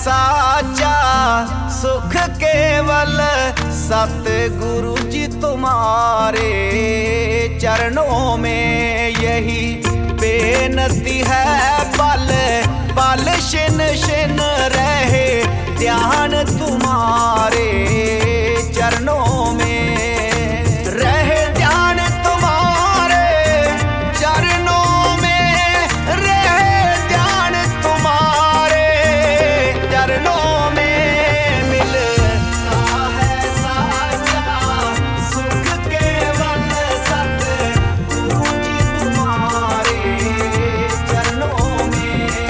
साचा सुख केवल सतगुरु जी तुम्हारे चरणों में यही बेनती है। पल पल शिन शिन रहे ध्यान तुम्हारे चरणों में, रहे ध्यान तुम्हारे चरणों में, रहे ध्यान तुम्हारे चरणों में। मिलता है साचा सुख केवल सतगुरु जी तुम्हारे चरणों में।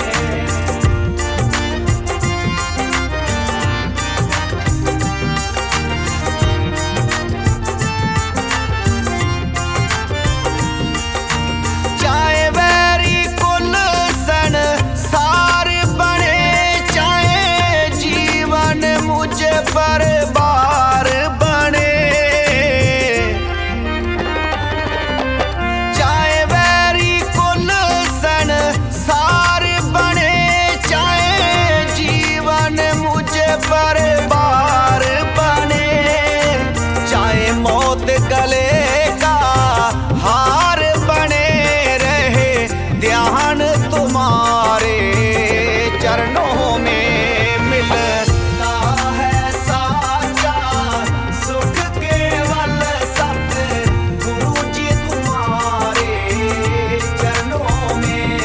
चाहे वैरी कुल संसार बने, चाहे जीवन मुझ पर बार बने, चाहे वैरी कुल संसार बने, चाहे जीवन मुझ पर बार बने, चाहे मौत गले का हार बने, रहे ध्यान तुम्हारे चरणों में। मिलता है साचा सुख केवल सतगुरु जी तुम्हारे चरणों में।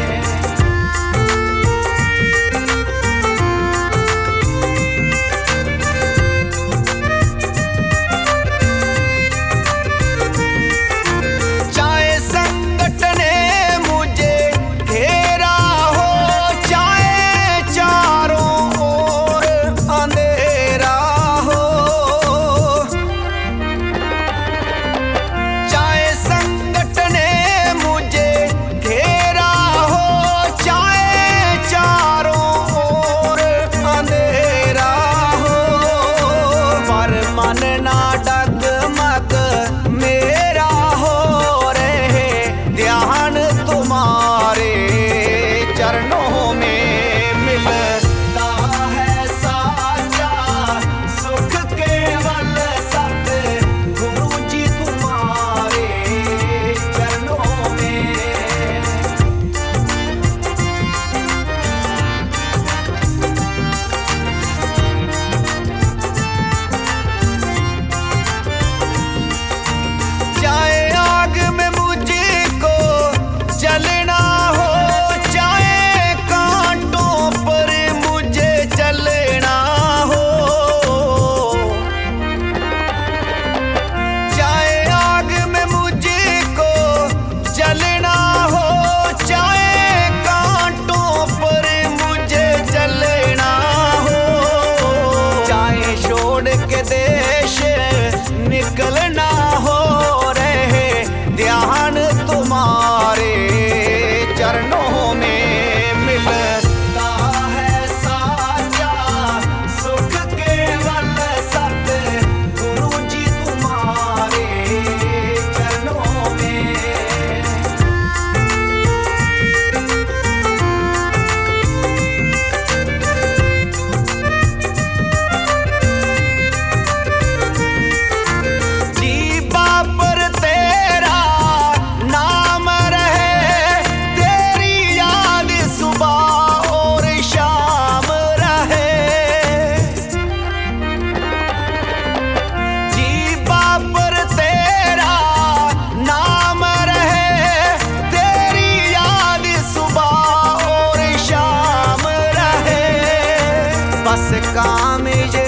चाहे संकट ने मुझे घेरा हो, चाहे चारों ओर अंधेरा हो, चाहे संकट ने मुझे घेरा हो, चाहे चारों ओर अंधेरा हो, पर मन ना डगमग मेरा हो, रहे ध्यान तुम्हारे चरणों में। मिलता है साचा सुख केवल सतगुरु जी तुम्हारे चरणों में। चाहे आग में मुझको जलना हो, चाहे कांटों पर मुझे चलना हो, चाहे आग में मुझको जलना हो, चाहे कांटों पर मुझे चलना हो, चाहे छोड़ के देश निकलना हो, रहे ध्यान तुम्हारे चरणों में। मिलता है साचा सुख केवल सतगुरु जी तुम्हारे चरणों में। जीवा पर तेरा नाम रहे, तेरी याद सुबह और शाम रहे, जीवा पर तेरा नाम रहे, तेरी याद सुबह और शाम रहे, बस काम ये